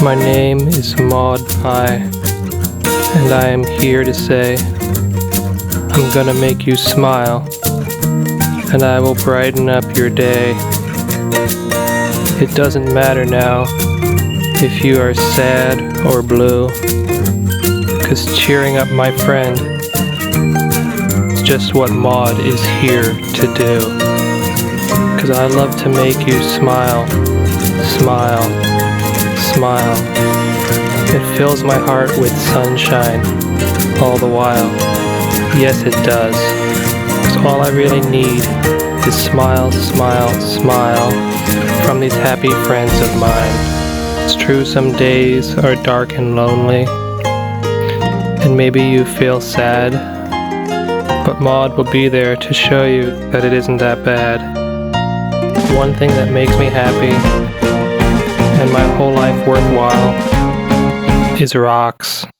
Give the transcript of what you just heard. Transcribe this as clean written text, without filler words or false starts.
My name is Maud Pie, and I am here to say I'm gonna make you smile, and I will brighten up your day. It doesn't matter now if you are sad or blue, 'cause cheering up my friend is just what Maud is here to do. 'Cause I love to make you smile, smile, smile. It fills my heart with sunshine all the while. Yes, it does. 'Cause all I really need is smile, smile, smile from these happy friends of mine. It's true some days are dark and lonely, and maybe you feel sad, but Maud will be there to show you that it isn't that bad. One thing that makes me happy and my whole life worthwhile is rocks.